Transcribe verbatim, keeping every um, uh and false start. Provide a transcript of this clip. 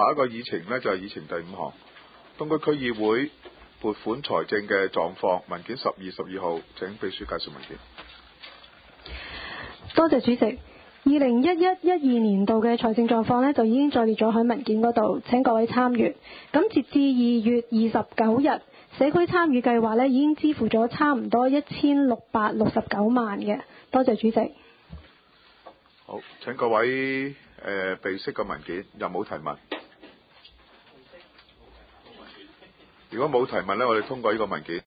下一個議程呢，就係、是、議程第五項，東區區議會撥款財政嘅狀況，文件十二、十二號，請秘書介紹文件。 多謝主席。二零一一、一二年度嘅財政狀況呢，就已經載列咗喺文件嗰度，請各位參閱。咁截至二月二十九日，社區參與計劃呢已經支付咗差唔多一千六百六十九萬嘅。多謝主席。 好，請各位誒備悉嘅文件，有冇提問？如果冇提問呢，我哋通過呢個文件。